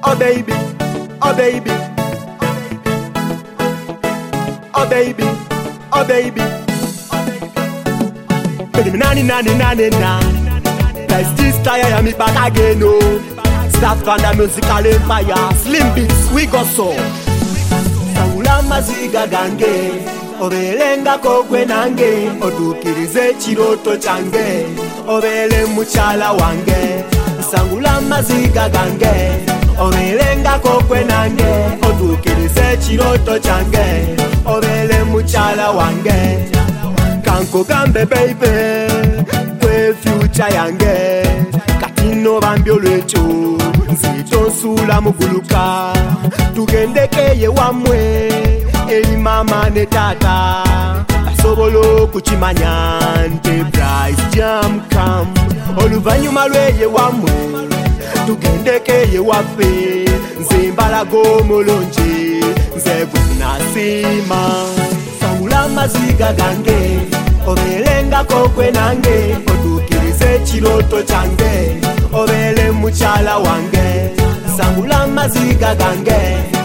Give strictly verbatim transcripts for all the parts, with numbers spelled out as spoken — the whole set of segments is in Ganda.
oh baby, oh baby, oh baby, oh baby. Baby, nani nani nani nani. Guys, this time I am back again, oh. Start from the musical empire. Slim Beats, we got so. Saula maziga gange, obelenga kokwe nange, otukirize chiroto change, obele muchala wange. Sangula maziga gange, obelenga kokwe nange, otukirize chiroto change, obele muchala wange. Kanko gambe baby, kwe future yange, katino bambio lecho, nzito nsula muguluka, tugendekeye wamwe, eli mama ne tata, basobolo kuchimanya, nte price jam kam, oluvanyuma lweye wamwe, tugendekeye wafe, nze mbalago molonje, nze gunasima, sangula maziga gange, obelenga kokwe nange, otukirize chiroto change, obele muchala wange. Sangula maziga gange,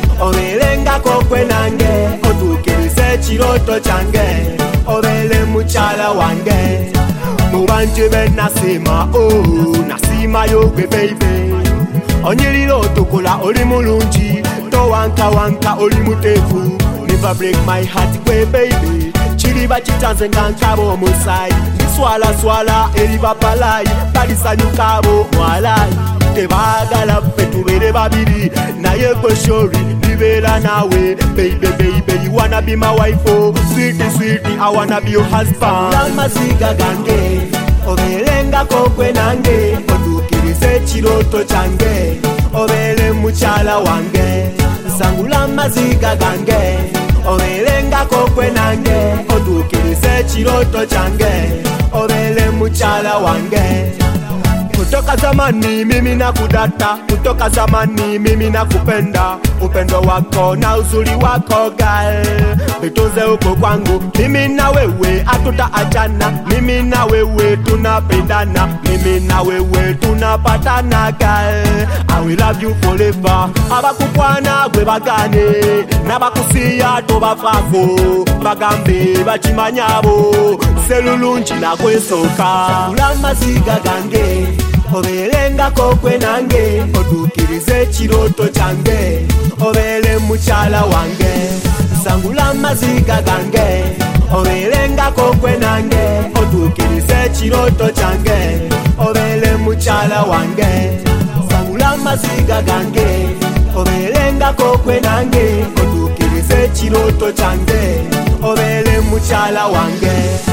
obelenga kokwe nange, otukirize chiroto change, obele muchala wange. Mubanje ben nasima, oh, nasima yoge baby. Onyelilo tokola oli mulungi, to wanka wanka oli mutefu. Never break my heart kwe baby. Chiriba chitanze ngankabo musai, swala swala eriba palai, balisa nyukabo mwalai. Tebagala petubere babiri, naye kwe shori, nibela nawe. Baby baby, you wanna be my wife, oh. Sweetie sweetie, I wanna be your husband. Lamaziga gange, obelenga kokwe nange, otukirize chiroto change, obele muchala wange. Sangula maziga gange, obelenga kokwe nange, otukirize chiroto change, obele muchala wange. Kutoka zamani mimi nakudata, kutoka zamani mimi nakupenda, upendo wako na uzuri wako gal, bitoze uko kwangu, mimi na wewe hatutaachana, mimi na wewe tunapendana, mimi na wewe tunapatana gal. I will love you forever. Abakupwana gwe bagane, nabakusiya tobafako, bagambe bachimanyabo, selulunchi na kwesoka. Sangula maziga gange, obelenga kokwe nange, otukirize chiroto change, obele muchala wange. Sangula maziga gange, obelenga kokwe nange, otukirize chiroto change, obele muchala wange. Sangula maziga gange, obelenga kokwe nange, otukirize chiroto change, obele muchala wange.